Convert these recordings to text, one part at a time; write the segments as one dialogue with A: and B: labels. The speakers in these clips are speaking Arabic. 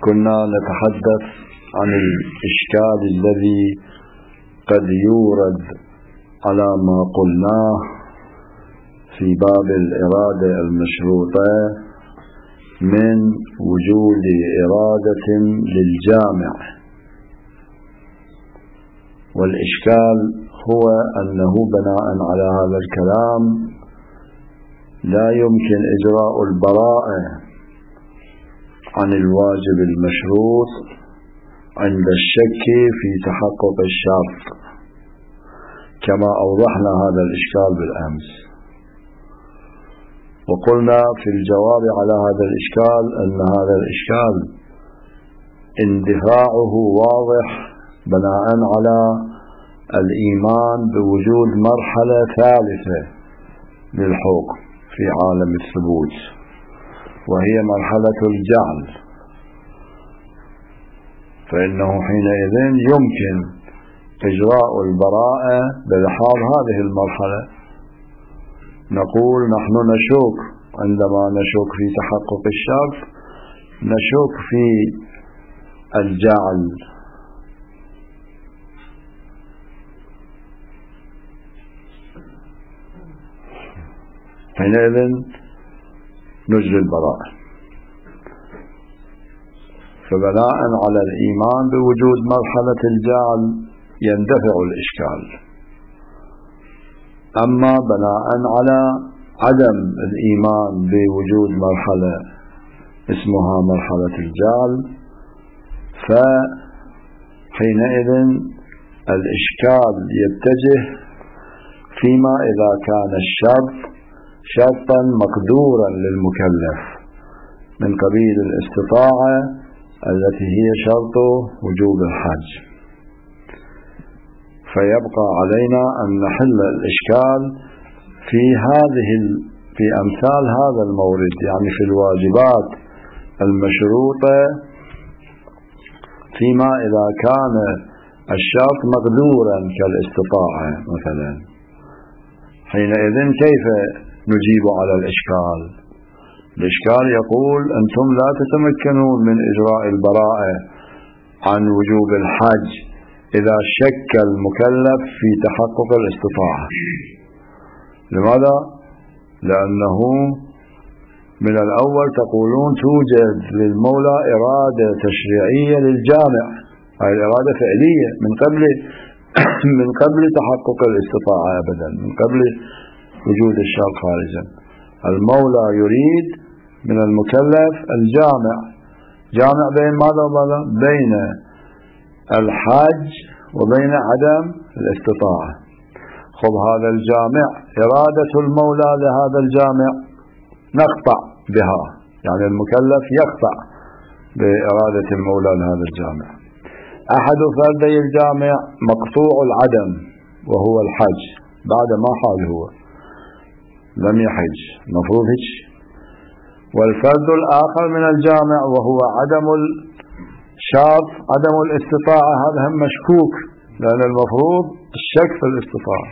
A: كنا نتحدث عن الإشكال الذي قد يورد على ما قلناه في باب الإرادة المشروطة من وجود إرادة للجامع. والإشكال هو أنه بناء على هذا الكلام لا يمكن إجراء البراءة عن الواجب المشروط عند الشك في تحقق الشرط، كما أوضحنا هذا الإشكال بالأمس. وقلنا في الجواب على هذا الإشكال أن هذا الإشكال اندفاعه واضح بناء على الإيمان بوجود مرحلة ثالثة للحكم في عالم الثبوت، وهي مرحلة الجعل. فإنه حينئذ يمكن إجراء البراءة بلحاظ هذه المرحلة. نقول نحن نشك عندما نشك في تحقق الشرط نشك في الجعل، حينئذ نجري البراءة. فبناء على الإيمان بوجود مرحلة الجعل يندفع الإشكال. أما بناء على عدم الإيمان بوجود مرحلة اسمها مرحلة الجعل فحينئذ الإشكال يتجه فيما إذا كان الشرط شرطا مقدورا للمكلف من قبيل الاستطاعة التي هي شرط وجوب الحج. فيبقى علينا أن نحل الإشكال في أمثال هذا المورد، يعني في الواجبات المشروطة فيما إذا كان الشرط مقدورا كالاستطاعة مثلا. حينئذ كيف نجيب على الإشكال؟ الإشكال يقول أنتم لا تتمكنون من إجراء البراءة عن وجوب الحج إذا شك المكلف في تحقق الاستطاعة. لماذا؟ لأنه من الأول تقولون توجد للمولى إرادة تشريعية للجامع، هذه الإرادة فعلية من قبل تحقق الاستطاعة أبدا، من قبل وجود الشرط خارجا. المولى يريد من المكلف الجامع، جامع بين ماذا وماذا؟ بين الحج وبين عدم الاستطاعة. خب هذا الجامع إرادة المولى لهذا الجامع نقطع بها، يعني المكلف يقطع بإرادة المولى لهذا الجامع. أحد فردي الجامع مقطوع العدم وهو الحج، بعد ما حال هو لم يحج، مفروض هيك. والفرد الآخر من الجامع وهو عدم الشرط عدم الاستطاعة، هذا هم مشكوك، لأن المفروض الشك في الاستطاعة.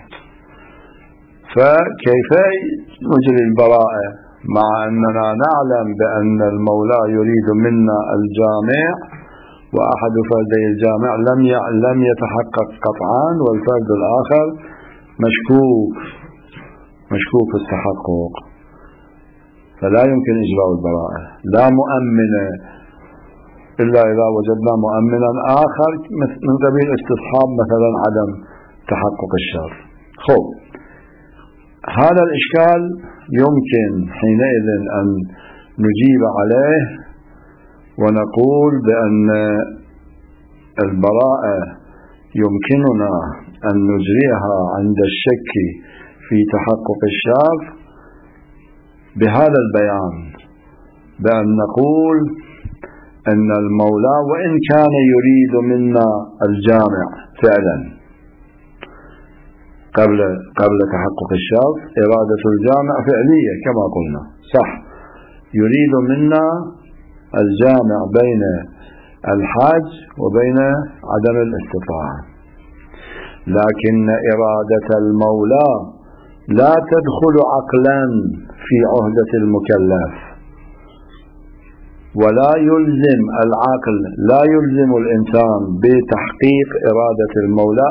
A: فكيف نجري البراءة مع أننا نعلم بأن المولى يريد منا الجامع وأحد فردي الجامع لم يتحقق قطعا، والفرد الآخر مشكوك في التحقق، فلا يمكن إجراء البراءة. لا مؤمنة إلا إذا وجدنا مؤمنا آخر من قبيل استصحاب مثلا عدم تحقق الشرط. خب هذا الإشكال يمكن حينئذ أن نجيب عليه ونقول بأن البراءة يمكننا أن نجريها عند الشك في تحقق الشرط بهذا البيان، بأن نقول أن المولى وإن كان يريد منا الجامع فعلا قبل تحقق الشرط، إرادة الجامع فعلية كما قلنا صح، يريد منا الجامع بين الحج وبين عدم الاستطاعة، لكن إرادة المولى لا تدخل عقلا في عهدة المكلف، ولا يلزم العقل، لا يلزم الإنسان بتحقيق إرادة المولى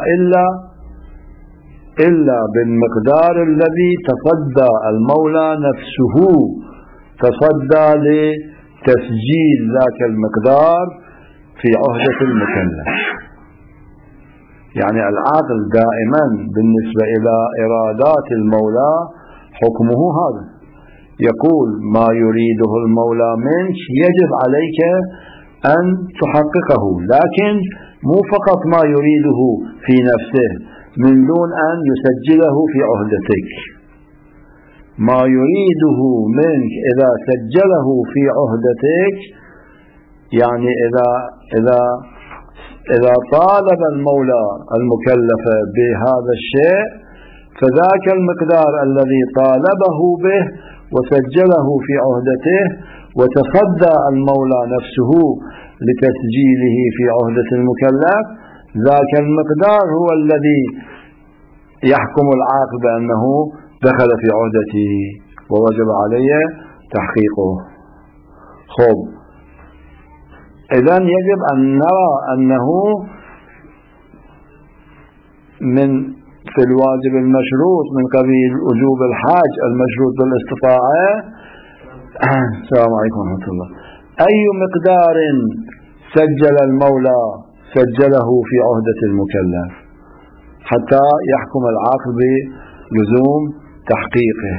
A: إلا بالمقدار الذي تصدى المولى نفسه، تصدى لتسجيل ذاك المقدار في عهدة المكلف. يعني العقل دائما بالنسبة إلى إرادات المولى حكمه هذا، يقول ما يريده المولى منك يجب عليك أن تحققه، لكن مو فقط ما يريده في نفسه من دون أن يسجله في عهدتك. ما يريده منك إذا سجله في عهدتك، يعني إذا طالب المولى المكلف بهذا الشيء فذاك المقدار الذي طالبه به وسجله في عهدته وتصدى المولى نفسه لتسجيله في عهدة المكلف، ذاك المقدار هو الذي يحكم العاقل بأنه دخل في عهدته ووجب عليه تحقيقه. خب، إذن يجب أن نرى أنه في الواجب المشروط من قبيل وجوب الحاج المشروط بالاستطاعة. السلام عليكم ورحمة الله. أي مقدار سجل المولى سجله في عهدة المكلف حتى يحكم العاقل بلزوم تحقيقه.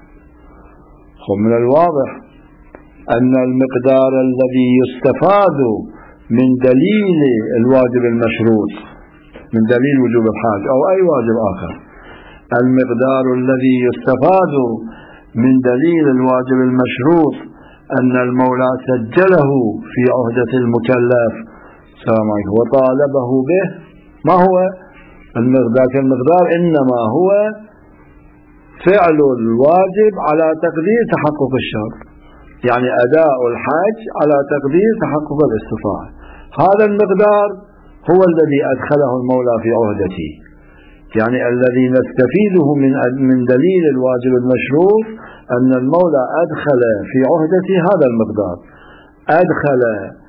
A: من الواضح أن المقدار الذي يستفاد من دليل الواجب المشروط من دليل وجوب الحاج أو أي واجب آخر، المقدار الذي يستفاد من دليل الواجب المشروط أن المولى سجله في عهدة المكلف وطالبه به. ما هو المقدار؟ إنما هو فعل الواجب على تقدير تحقق الشرط، يعني أداء الحج على تقدير تحقق الاستطاعة. هذا المقدار هو الذي أدخله المولى في عهدته، يعني الذي نستفيده من دليل الواجب المشروط أن المولى أدخل في عهدته هذا المقدار، أدخل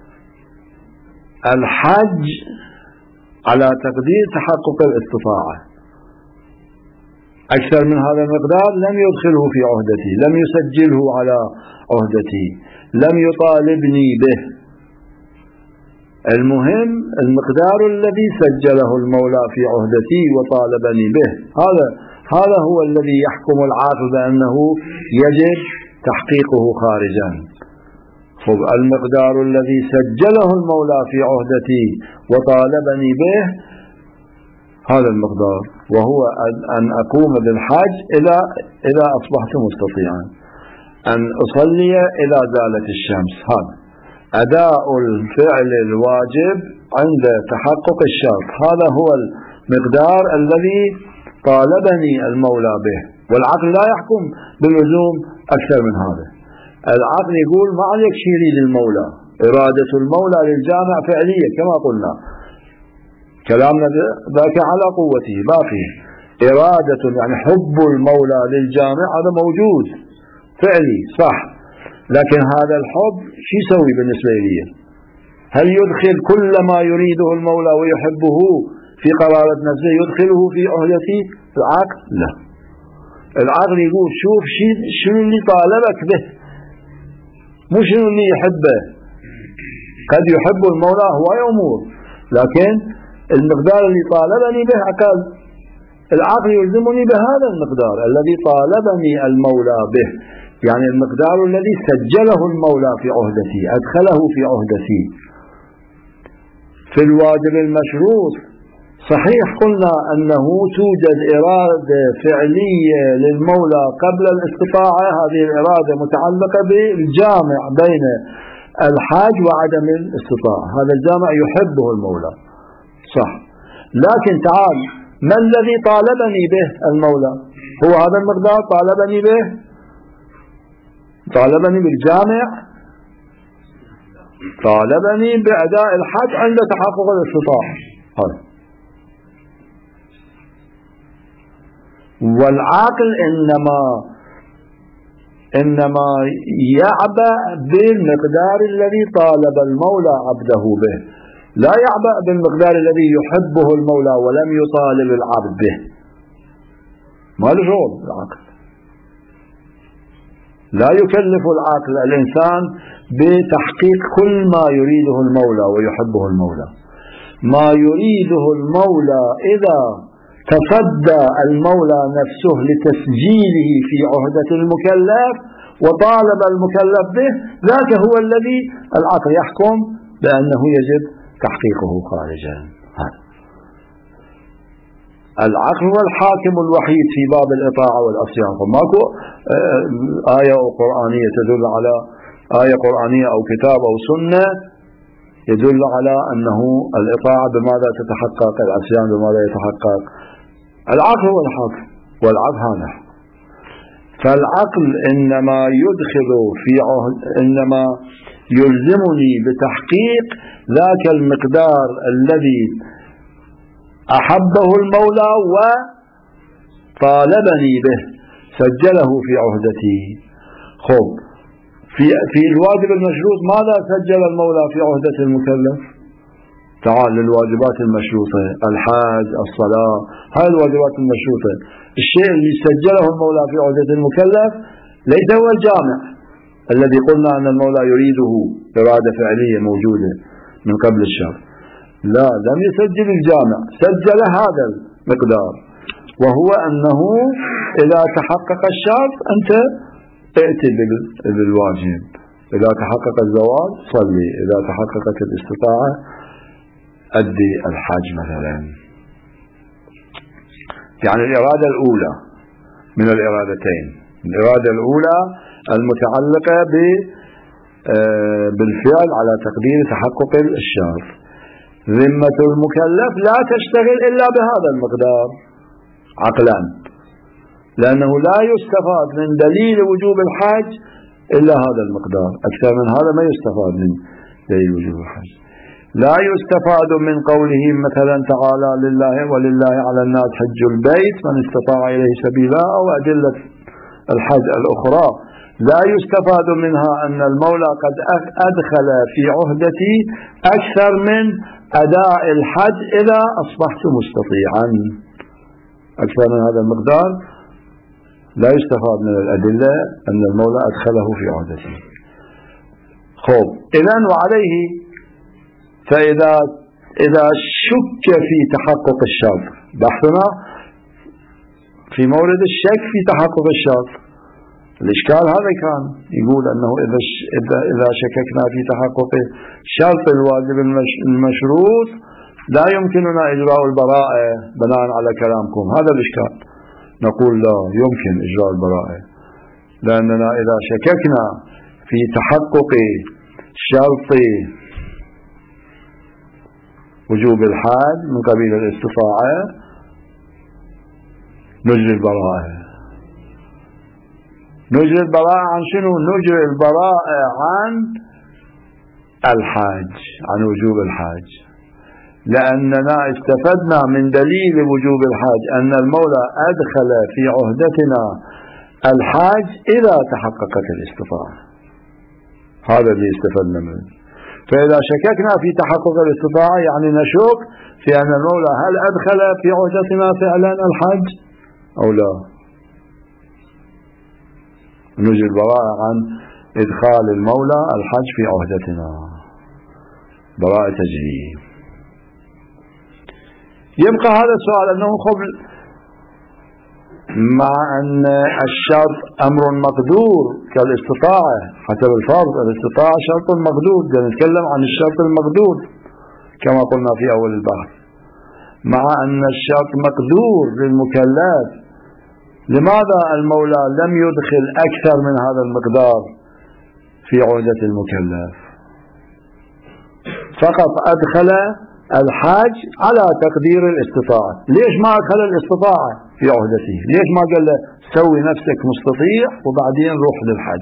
A: الحج على تقدير تحقق الاستطاعة. أكثر من هذا المقدار لم يدخله في عهدتي، لم يسجله على عهدتي، لم يطالبني به. المهم المقدار الذي سجله المولى في عهدتي وطالبني به، هذا هو الذي يحكم العاقل بأنه يجب تحقيقه خارجا. المقدار الذي سجله المولى في عهدتي وطالبني به هذا المقدار، وهو أن أقوم بالحج إذا أصبحت مستطيعا، أن أصلي إذا زالت الشمس. هذا أداء الفعل الواجب عند تحقق الشرط، هذا هو المقدار الذي طالبني المولى به. والعقل لا يحكم باللزوم أكثر من هذا. العقل يقول ما عليك شيء يريد المولى، إرادة المولى للجامع فعلية كما قلنا، كلامنا ذاك على قوته باقي. إرادة يعني حب المولى للجامع هذا موجود فعلي صح، لكن هذا الحب شو يسوي بالنسبة لي؟ هل يدخل كل ما يريده المولى ويحبه في قرارة نفسه يدخله في عهدتي؟ العقل لا. العقل يقول شوف شنو اللي طالبك به، مو شنو اللي يحبه. قد يحب المولى هواي أمور، لكن المقدار اللي طالبني به أقل. العقل يلزمني بهذا المقدار الذي طالبني المولى به، يعني المقدار الذي سجله المولى في عهدتي، أدخله في عهدتي. في الواجب المشروط صحيح قلنا أنه توجد إرادة فعلية للمولى قبل الاستطاعة، هذه الإرادة متعلقة بالجامع بين الحاج وعدم الاستطاعة، هذا الجامع يحبه المولى صح، لكن تعال ما الذي طالبني به المولى؟ هو هذا المقدار طالبني به، طالبني بالجامع، طالبني بأداء الحج عند تحقق الاستطاعة. والعاقل إنما إنما يعبأ بالمقدار الذي طالب المولى عبده به، لا يعبأ بالمقدار الذي يحبه المولى ولم يطالب العبد به. ما له شغل العقل، لا يكلف العقل الإنسان بتحقيق كل ما يريده المولى ويحبه المولى. ما يريده المولى إذا تصدى المولى نفسه لتسجيله في عهدة المكلف وطالب المكلف به، ذاك هو الذي العقل يحكم بأنه يجب تحقيقه خارجا. العقل هو الحاكم الوحيد في باب الإطاعة والعصيان، فماكو آية قرآنية تدل على آية قرآنية أو كتاب أو سنة يدل على أنه الإطاعة بماذا تتحقق، العصيان بماذا يتحقق. العقل هو الحاكم والعقل هذا. فالعقل إنما يدخل في عهد، إنما يلزمني بتحقيق ذاك المقدار الذي أحبه المولى وطالبني به، سجله في عهدتي. خب في الواجب المشروط ماذا سجل المولى في عهدة المكلف؟ تعال للواجبات المشروطة، الحج، الصلاة، هاي الواجبات المشروطة. الشيء اللي سجله المولى في عهدة المكلف ليس هو الجامع الذي قلنا أن المولى يريده إرادة فعلية موجودة من قبل الشرع، لا، لم يسجل الجامع، سجل هذا المقدار، وهو أنه إذا تحقق الشرط أنت ائتي بالواجب، إذا تحقق الزواج صلي، إذا تحققت الاستطاعة أدي الحج مثلا. يعني الإرادة الأولى من الإرادتين، الإرادة الأولى المتعلقة بالفعل على تقدير تحقق الشرط. ذمة المكلف لا تشتغل إلا بهذا المقدار عقلا، لأنه لا يستفاد من دليل وجوب الحج إلا هذا المقدار، أكثر من هذا ما يستفاد من دليل وجوب الحج. لا يستفاد من قوله مثلا تعالى لله ولله على الناس حج البيت من استطاع إليه سبيلا، أو أدلة الحج الأخرى، لا يستفاد منها أن المولى قد أدخل في عهدتي أكثر من أداء الحج إذا أصبحت مستطيعا. أكثر من هذا المقدار لا يستفاد من الأدلة أن المولى أدخله في عهدته. خب إذن وعليه، فإذا شك في تحقق الشرط، بحثنا في مورد الشك في تحقق الشرط، الإشكال هذا كان يقول أنه إذا شككنا في تحقق شرط الواجب المشروط لا يمكننا إجراء البراءة بناء على كلامكم. هذا الإشكال. نقول لا، يمكن إجراء البراءة، لأننا إذا شككنا في تحقق شرط وجوب الحج من قبيل الاستطاعة نجري البراءة. نجري البراءة عن شنو؟ نجري البراءة عن الحج، عن وجوب الحج، لأننا استفدنا من دليل وجوب الحج أن المولى أدخل في عهدتنا الحج إذا تحققت الاستطاعة. هذا اللي استفدنا منه. فإذا شككنا في تحقق الاستطاعة يعني نشك في أن المولى هل أدخل في عهدتنا فعلا الحج أو لا. نجي البراءة عن إدخال المولى الحج في عهدتنا، براءة تجري. يبقى هذا السؤال أنه قبل، مع أن الشرط أمر مقدور كالاستطاعة حسب الفرض، الاستطاعة شرط مقدور، نتكلم عن الشرط المقدور كما قلنا في أول البحث. مع أن الشرط مقدور للمكلف، لماذا المولى لم يدخل أكثر من هذا المقدار في عهدة المكلف؟ فقط أدخل الحاج على تقدير الاستطاعة. ليش ما أدخل الاستطاعة في عهدته؟ ليش ما قال له سوي نفسك مستطيع وبعدين روح للحج؟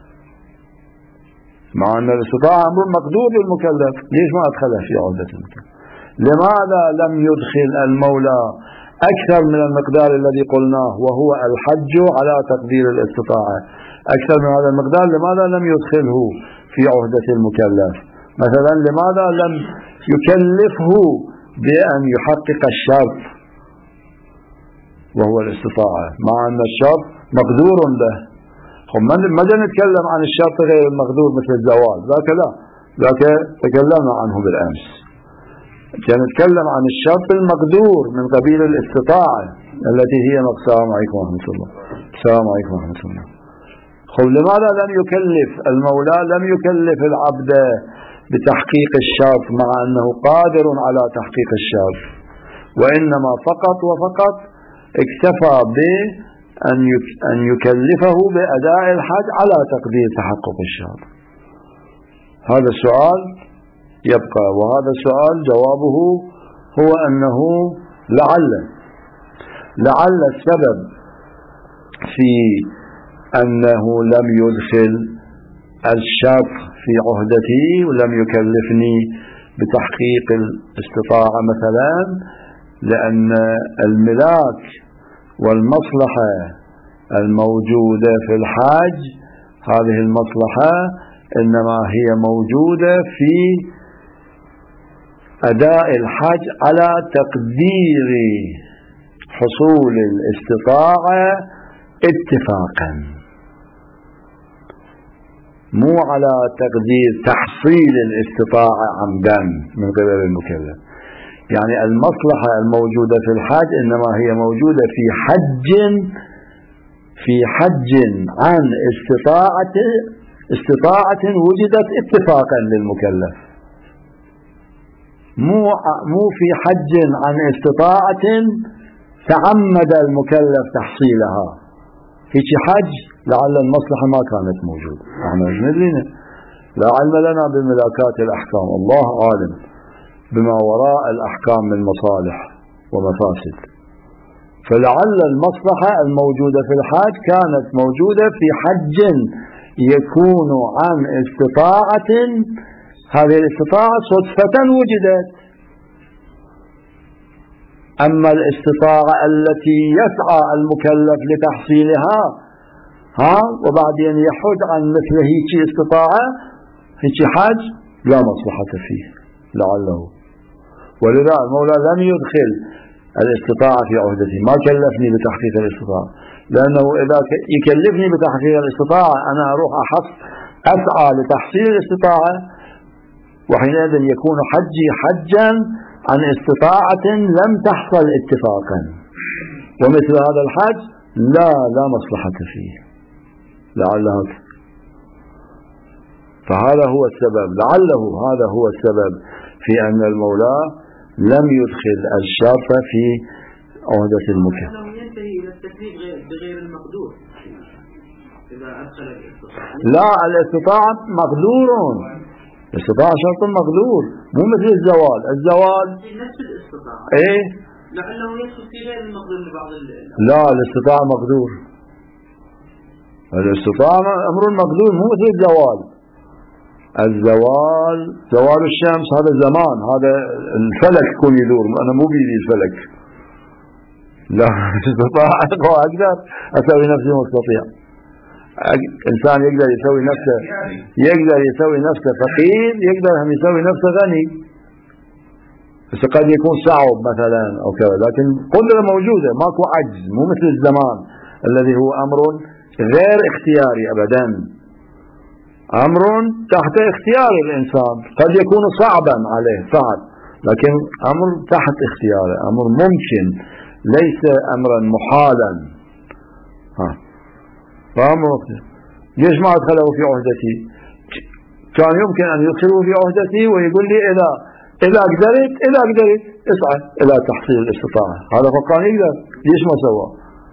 A: مع أن الاستطاعة أمر مقدور للمكلف، ليش ما أدخله في عهدة المكلف؟ لماذا لم يدخل المولى أكثر من المقدار الذي قلناه وهو الحج على تقدير الاستطاعة، أكثر من هذا المقدار، لماذا لم يدخله في عهدة المكلف؟ مثلا لماذا لم يكلفه بأن يحقق الشرط وهو الاستطاعة، مع أن الشرط مقدور له؟ ما نتكلم عن الشرط غير المقدور مثل الزواج، ذاك لا، ذاك تكلمنا عنه بالأمس. نتكلم عن الشرط المقدور من قبيل الاستطاعة التي هي السلام عليكم ورحمة الله. السلام عليكم ورحمة الله. لماذا لم يكلف المولى، لم يكلف العبد بتحقيق الشرط مع أنه قادر على تحقيق الشرط، وإنما فقط وفقط اكتفى بأن يكلفه بأداء الحج على تقدير تحقق الشرط؟ هذا السؤال يبقى، وهذا السؤال جوابه هو أنه لعل السبب في أنه لم يدخل الشرط في عهدتي ولم يكلفني بتحقيق الاستطاعة مثلا، لأن الملاك والمصلحة الموجودة في الحج، هذه المصلحة إنما هي موجودة في أداء الحج على تقدير حصول الاستطاعة اتفاقا، مو على تقدير تحصيل الاستطاعة عمدا من قبل المكلف. يعني المصلحة الموجودة في الحج إنما هي موجودة في حج عن استطاعة وجدت اتفاقا للمكلف، مو في حج عن استطاعة تعمد المكلف تحصيلها. هيك حج لعل المصلحة ما كانت موجودة، احنا مش ندرينا، لا علم لنا بملاكات الأحكام، الله عالم بما وراء الأحكام من مصالح ومفاسد. فلعل المصلحة الموجودة في الحج كانت موجودة في حج يكون عن استطاعة، هذه الاستطاعة صدفة وجدت. أما الاستطاعة التي يسعى المكلف لتحصيلها وبعدين يحج عن مثل هيك استطاعة، هيك حج لا مصلحة فيه لعله. ولذا المولى لم يدخل الاستطاعة في عهدتي، ما كلفني بتحقيق الاستطاعة، لأنه إذا يكلفني بتحقيق الاستطاعة أنا أروح أسعى لتحصيل الاستطاعة، وحينئذ يكون حجي حجا عن استطاعة لم تحصل اتفاقا، ومثل هذا الحج لا مصلحة فيه لعله. فهذا هو السبب، لعله هذا هو السبب في أن المولى لم يدخل الشرط في عهدة المكلف.
B: ينتهي إلى التكليف بغير المقدور إذا أدخل الاستطاعة.
A: لا، الاستطاعة مقدور، الاستطاعة شرط مقدور، مو مثل الزوال
B: نفس الاستطاعة.
A: ايه
B: لعله يدخل في غير المقدور لبعض
A: لا، الاستطاعة مقدور، الاستطاعة أمر مقدور، مو مثل الزوال زوال الشمس هذا زمان، هذا الفلك يكون يدور، أنا مو بيدي الفلك. لا، الاستطاعة أقدر أسوي نفسي مستطيع. إنسان يقدر يسوي نفسه فقير، يقدر هم يسوي نفسه غني، بس قد يكون صعب مثلا أو كذا، لكن قدرة موجودة، ماكو عجز، مو مثل الزمان الذي هو أمر غير اختياري أبدا، أمر تحت اختيار الإنسان، قد يكون صعبا عليه صعب، لكن أمر تحت اختياره، أمر ممكن، ليس أمرا محالا. فأمر ليش ما أدخله في عهدتي؟ كان يمكن أن يدخله في عهدتي ويقول لي إذا قدرت اسعى إلى تحصيل الاستطاعة، هذا فكان يقدر، ليش ما سوى؟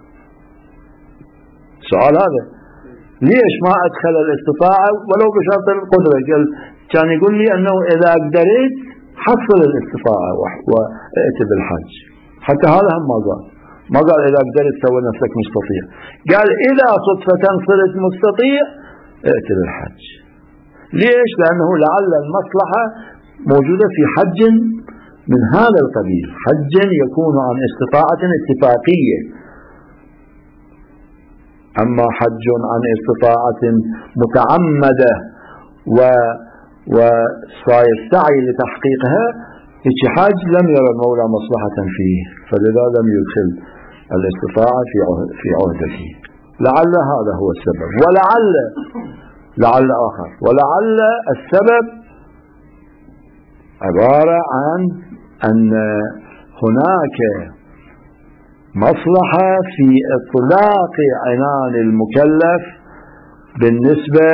A: السؤال هذا، ليش ما أدخل الاستطاعة ولو بشرط القدرة؟ كان يقول لي أنه إذا قدرت حصل الاستطاعة وائت بالحج، حتى هذا هم ما قال إذا قدرت سوى نفسك مستطيع، قال إذا صدفة صرت مستطيع ائت بالحج. ليش؟ لأنه لعل المصلحة موجودة في حج من هذا القبيل، حج يكون عن استطاعة اتفاقية. أما حج عن استطاعة متعمدة وصاير سعي لتحقيقها، حج لم يرى المولى مصلحة فيه، فلذا لم يدخل الاستطاعة في عهدته. لعل هذا هو السبب، ولعل آخر، ولعل السبب عبارة عن أن هناك مصلحة في إطلاق عنان المكلف بالنسبة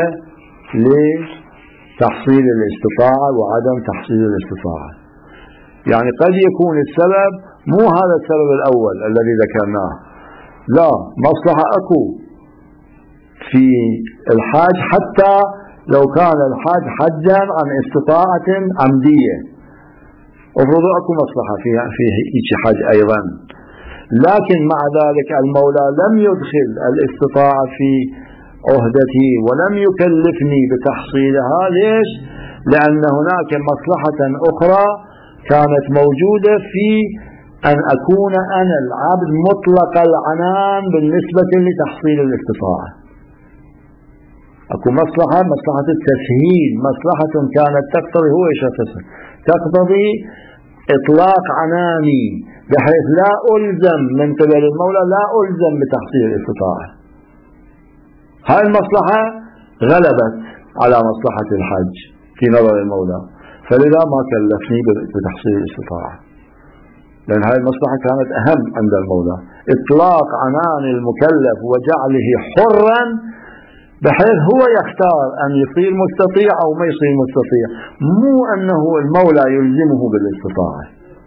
A: لتحصيل الاستطاعة وعدم تحصيل الاستطاعة. يعني قد يكون السبب مو هذا السبب الأول الذي ذكرناه، لا، مصلحة أكو في الحاج حتى لو كان الحاج حجا عن استطاعة عمدية، افرضوا أكو مصلحة في هيك حج أيضا، لكن مع ذلك المولى لم يدخل الاستطاعة في عهدتي ولم يكلفني بتحصيلها. ليش؟ لأن هناك مصلحة أخرى كانت موجودة في أن أكون أنا العبد مطلق العنان بالنسبة لتحصيل الاستطاعة. أكو مصلحة التسهيل، مصلحة كانت تقتضي، هو إيش تقتضي إطلاق عناني بحيث لا ألزم من قبل المولى، لا ألزم بتحصيل الاستطاعة. هاي المصلحة غلبت على مصلحة الحج في نظر المولى، فلذا ما كلفني بتحصيل الاستطاعة، لأن هاي المصلحة كانت أهم عند المولى، إطلاق عنان المكلف وجعله حرا بحيث هو يختار أن يصير مستطيع أو ما يصير مستطيع، مو أنه المولى يلزمه بالاستطاعة.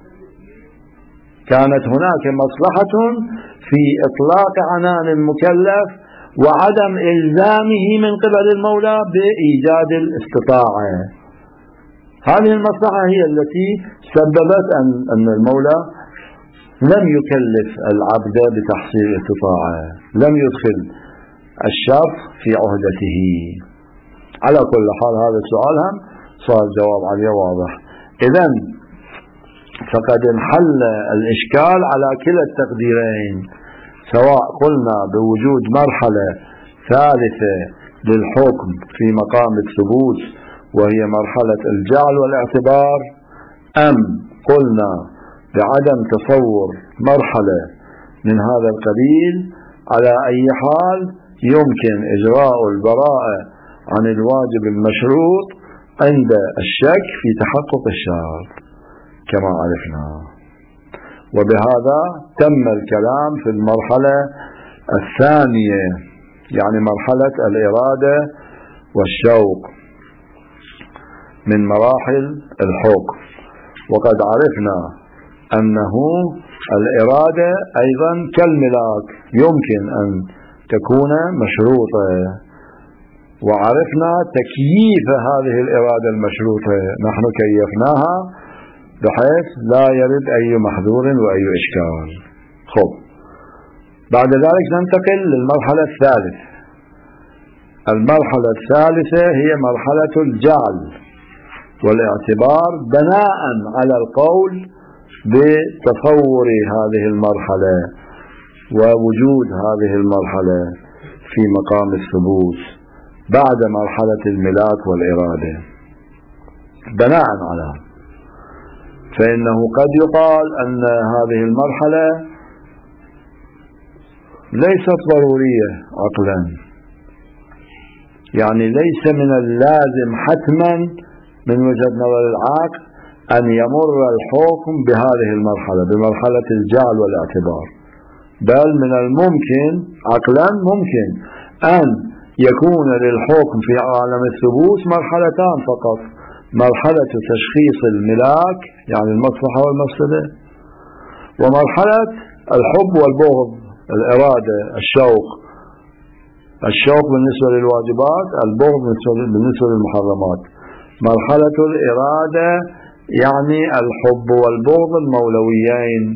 A: كانت هناك مصلحة في إطلاق عنان المكلف وعدم إلزامه من قبل المولى بإيجاد الاستطاعة. هذه المصلحة هي التي سببت أن المولى لم يكلف العبد بتحصيل الاستطاعة، لم يدخل الشرط في عهدته. على كل حال هذا السؤال هم صار الجواب عليه واضح. إذن فقد انحل الإشكال على كلا التقديرين، سواء قلنا بوجود مرحلة ثالثة للحكم في مقام الثبوت وهي مرحلة الجعل والاعتبار، أم قلنا بعدم تصور مرحلة من هذا القبيل. على أي حال يمكن إجراء البراءة عن الواجب المشروط عند الشك في تحقق الشرط كما عرفنا. وبهذا تم الكلام في المرحلة الثانية، يعني مرحلة الإرادة والشوق من مراحل الحكم. وقد عرفنا أنه الإرادة أيضا كالملاك يمكن أن تكون مشروطة، وعرفنا تكييف هذه الإرادة المشروطة، نحن كيفناها بحيث لا يرد أي محذور وأي إشكال. خب، بعد ذلك ننتقل للمرحلة الثالثة. المرحلة الثالثة هي مرحلة الجعل والاعتبار بناء على القول بتصور هذه المرحلة ووجود هذه المرحلة في مقام الثبوت بعد مرحلة الملاك والإرادة. بناء على، فإنه قد يقال أن هذه المرحلة ليست ضرورية عقلا، يعني ليس من اللازم حتما من وجهة نظر العقل أن يمر الحكم بهذه المرحلة، بمرحلة الجعل والاعتبار، بل من الممكن عقلا ممكن أن يكون للحكم في عالم الثبوت مرحلتان فقط: مرحلة تشخيص الملاك يعني المصلحة والمفسدة، ومرحلة الحب والبغض، الإرادة، الشوق بالنسبة للواجبات، البغض بالنسبة للمحرمات. مرحلة الإرادة يعني الحب والبغض المولويين.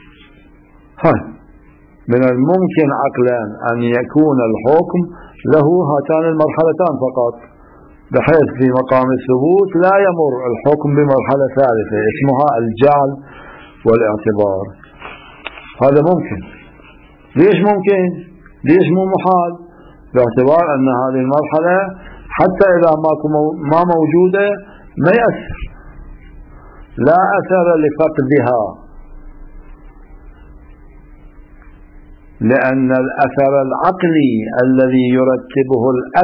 A: من الممكن عقلا أن يكون الحكم له هاتان المرحلتان فقط: بحيث في مقام الثبوت لا يمر الحكم بمرحلة ثالثة اسمها الجعل والاعتبار. هذا ممكن. ليش ممكن؟ ليش مو محال؟ باعتبار أن هذه المرحلة حتى إذا ما موجودة ما يأثر، لا أثر لفقدها، لأن الأثر العقلي الذي يرتبه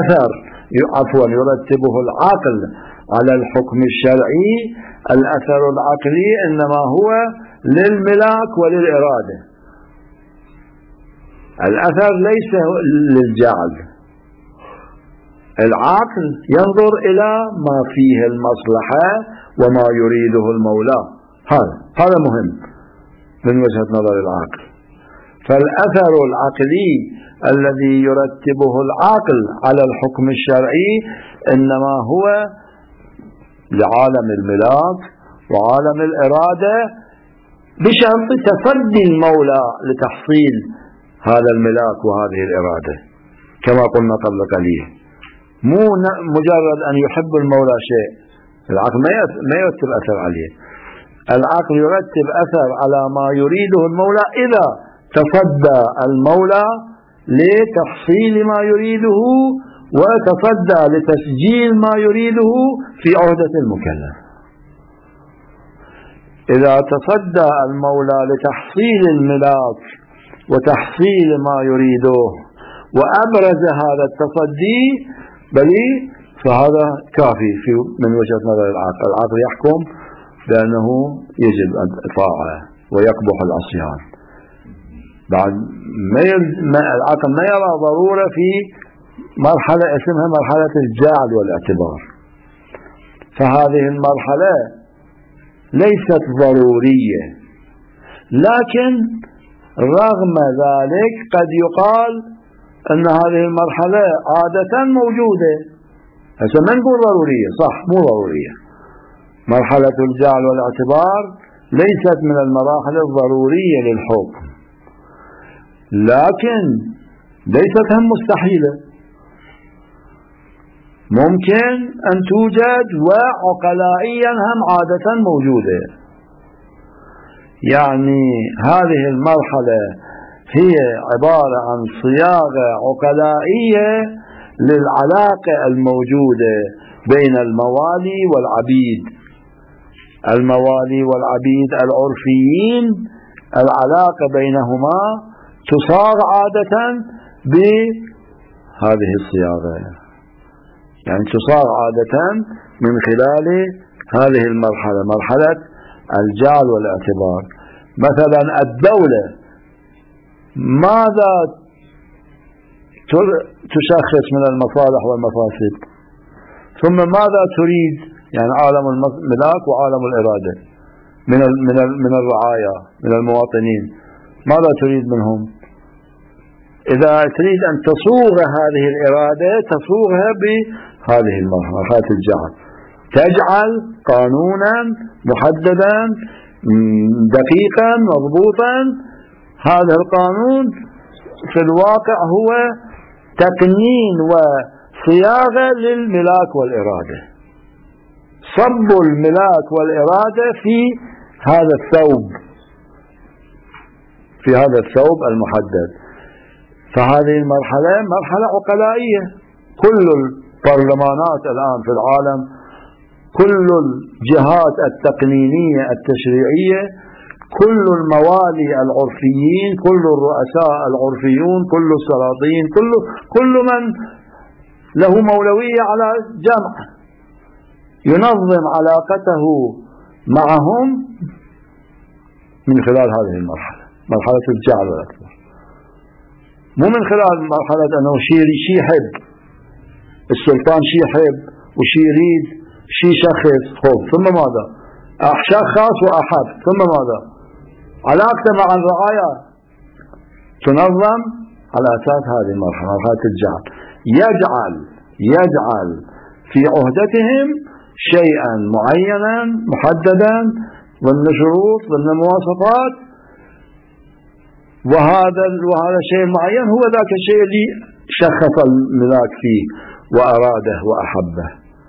A: يرتبه العقل على الحكم الشرعي، الأثر العقلي إنما هو للملاك وللإرادة، الأثر ليس للجعل. العقل ينظر إلى ما فيه المصلحة وما يريده المولى، هذا مهم من وجهة نظر العقل. فالأثر العقلي الذي يرتبه العقل على الحكم الشرعي إنما هو لعالم الملاك وعالم الإرادة، بشرط تصدي المولى لتحصيل هذا الملاك وهذه الإرادة، كما قلنا قبل قليل. مو مجرد أن يحب المولى شيء، العقل ما يرتب أثر عليه. العقل يرتب أثر على ما يريده المولى إذا تصدى المولى لتحصيل ما يريده وتصدى لتسجيل ما يريده في عهدة المكلف. إذا تصدى المولى لتحصيل الملاك وتحصيل ما يريده وأبرز هذا التصدي فهذا كافي من وجهة نظر العقل. العقل يحكم بأنه يجب الطاعة ويقبح العصيان. بعد العقل ما يرى ضرورة في مرحلة اسمها مرحلة الجعل والاعتبار، فهذه المرحلة ليست ضرورية، لكن رغم ذلك قد يقال أن هذه المرحلة عادة موجودة. هسه ما نقول ضرورية، صح مو ضرورية. مرحلة الجعل والاعتبار ليست من المراحل الضرورية للحكم، لكن ليست هم مستحيلة، ممكن أن توجد وعقلائيا هم عادة موجودة. يعني هذه المرحلة هي عبارة عن صياغة عقلائية للعلاقة الموجودة بين الموالي والعبيد. الموالي والعبيد العرفيين العلاقة بينهما تصاغ عادة بهذه الصياغة، يعني تصاغ عادة من خلال هذه المرحلة، مرحلة الجعل والاعتبار. مثلا الدولة ماذا تشخص من المصالح والمفاسد، ثم ماذا تريد، يعني عالم الملاك وعالم الإرادة من الرعايا من المواطنين، ماذا تريد منهم؟ إذا تريد أن تصوغ هذه الإرادة تصوغها بهذه المرحلة، مرحلة الجعل، تجعل قانونا محددا دقيقا مضبوطا. هذا القانون في الواقع هو تقنين وصياغة للملاك والإرادة، صب الملاك والإرادة في هذا الثوب المحدد. فهذه المرحلة مرحلة عقلائية. كل البرلمانات الآن في العالم، كل الجهات التقنينية التشريعية، كل الموالي العرفيين، كل الرؤساء العرفيون، كل السلاطين، كل من له مولوية على جمع ينظم علاقته معهم من خلال هذه المرحلة، مرحلة الجعل والأكبر. مو من خلال مرحلة أنه شيء يحب السلطان، شيء يحب وشيء يريد، شيء شخص ثم ماذا؟ شخص وأحب ثم ماذا؟ علاقته مع الرعايا تنظم على أساس هذه المرحلة، مرحلة الجعل. يجعل في عهدتهم شيئا معينا محددا ضمن شروط ضمن مواصفات، وهذا الشيء المعين هو ذاك الشيء اللي شخص الملاك فيه وأراده وأحبه.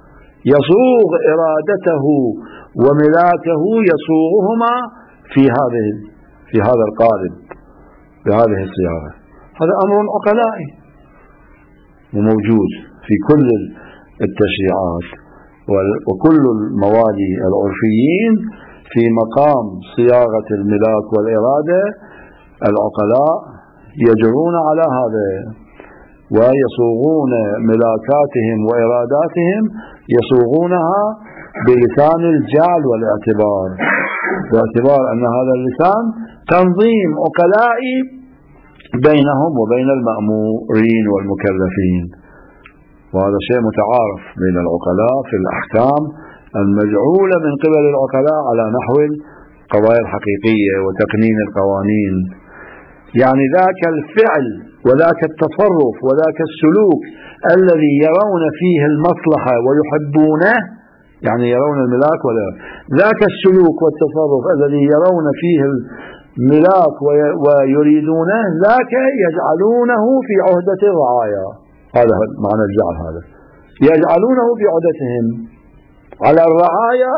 A: يصوغ إرادته وملاكه يصوغهما في هذا القالب بهذه الصياغة. هذا أمر عقلائي وموجود في كل التشريعات وكل الموالي العرفيين. في مقام صياغة الملاك والإرادة العقلاء يجرون على هذا ويصوغون ملاكاتهم وإراداتهم، يصوغونها بلسان الجعل والاعتبار، باعتبار أن هذا اللسان تنظيم عقلائي بينهم وبين المأمورين والمكلفين. وهذا شيء متعارف بين العقلاء في الأحكام المجعولة من قبل العقلاء على نحو القضايا الحقيقية وتقنين القوانين. يعني ذاك الفعل وذاك التصرف وذاك السلوك الذي يرون فيه المصلحة ويحبونه، يعني يرون الملاك ولا ذاك السلوك والتصرف الذي يرون فيه الملاك ويريدونه، ذاك يجعلونه في عهدة الرعايا. هذا معنى الجعل، هذا يجعلونه في عهدتهم على الرعايا.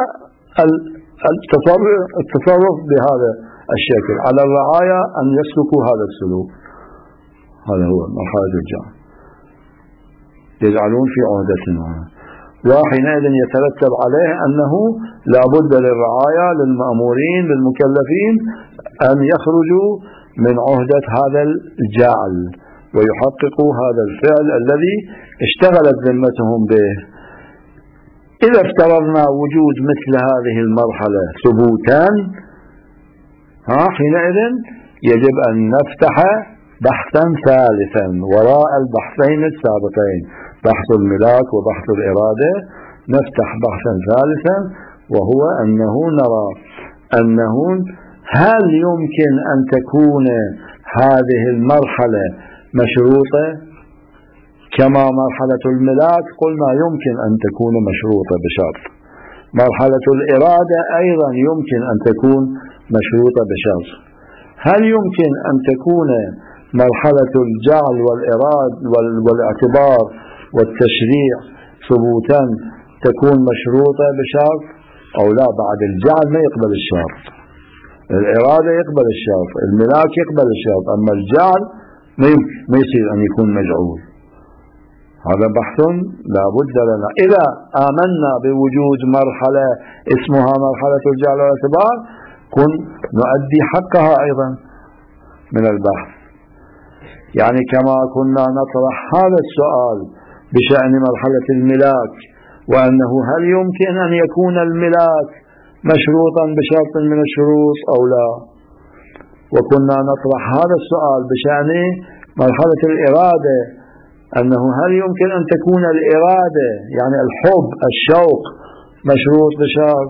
A: التصرف بهذا الشكل على الرعايا أن يسلكوا هذا السلوك. هذا هو مرحلة الجعل، يجعلون في عهدتهم. وحينئذ يترتب عليه أنه لا بد للرعايا للمأمورين للمكلفين أن يخرجوا من عهدة هذا الجعل ويحققوا هذا الفعل الذي اشتغلت ذمتهم به. إذا افترضنا وجود مثل هذه المرحلة ثبوتا، حينئذ يجب أن نفتح بحثا ثالثا وراء البحثين السابقين، بحث الملاك وبحث الإرادة. نفتح بحثا ثالثا وهو أنه نرى أنه هل يمكن أن تكون هذه المرحلة مشروطة كما مرحلة الملاك؟ قلنا يمكن أن تكون مشروطة بشرط. مرحلة الإرادة أيضا يمكن أن تكون مشروطة بشرط. هل يمكن أن تكون مرحلة الجعل والإراد والاعتبار والتشريع ثبوتا تكون مشروطة بشرط أو لا؟ بعد الجعل ما يقبل الشرط، الإرادة يقبل الشرط، الملاك يقبل الشرط، أما الجعل ما يصير أن يكون مجعول. هذا بحث لا بد لنا. إذا آمنا بوجود مرحلة اسمها مرحلة الجعل والاعتبار كن نؤدي حقها أيضا من البحث. يعني كما كنا نطرح هذا السؤال بشأن مرحلة الملاك وأنه هل يمكن أن يكون الملاك مشروطا بشرط من الشروط أو لا، وكنا نطرح هذا السؤال بشأن مرحلة الإرادة أنه هل يمكن أن تكون الإرادة يعني الحب الشوق مشروط بشرط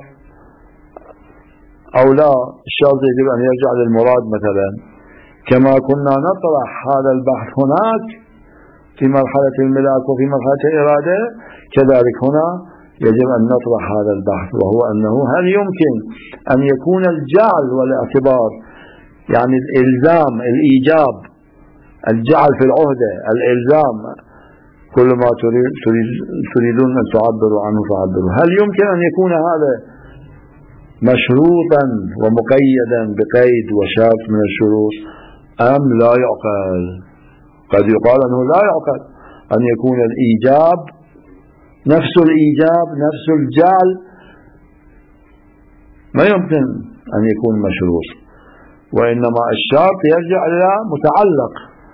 A: أو لا، الشرط يجب أن يرجع للمراد مثلا. كما كنا نطرح هذا البحث هناك في مرحلة الملاك وفي مرحلة الإرادة، كذلك هنا يجب أن نطرح هذا البحث، وهو أنه هل يمكن أن يكون الجعل والاعتبار يعني الإلزام الإيجاب، الجعل في العهدة الإلزام، كل ما تريدون أن تعبروا عنه فعبروا، هل يمكن أن يكون هذا مشروطا ومقيدا بقيد وشرط من الشروط أم لا يعقل؟ قد يقال أنه لا يعقل أن يكون الإيجاب نفس الإيجاب نفس الجعل ما يمكن أن يكون مشروط، وإنما الشرط يرجع إلى متعلق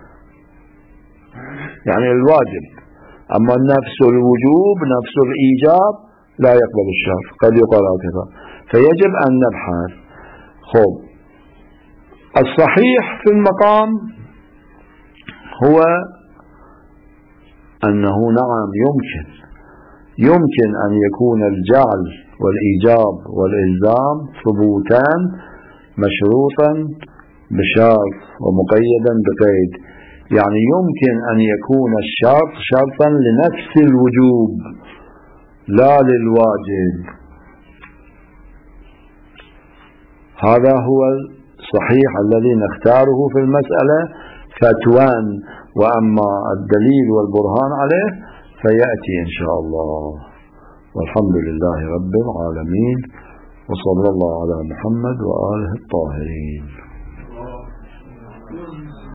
A: يعني الواجب، أما نفس الوجوب نفس الإيجاب لا يقبل الشرط. قد يقال هكذا، فيجب أن نبحث. خب الصحيح في المقام هو أنه نعم يمكن أن يكون الجعل والإيجاب والإلزام ثبوتان مشروطا بشرط ومقيدا بقيد. يعني يمكن أن يكون الشرط شرطا لنفس الوجوب لا للواجب. هذا هو الصحيح الذي نختاره في المسألة فتوان، وأما الدليل والبرهان عليه فيأتي إن شاء الله. والحمد لله رب العالمين، وصلى الله على محمد وآله الطاهرين.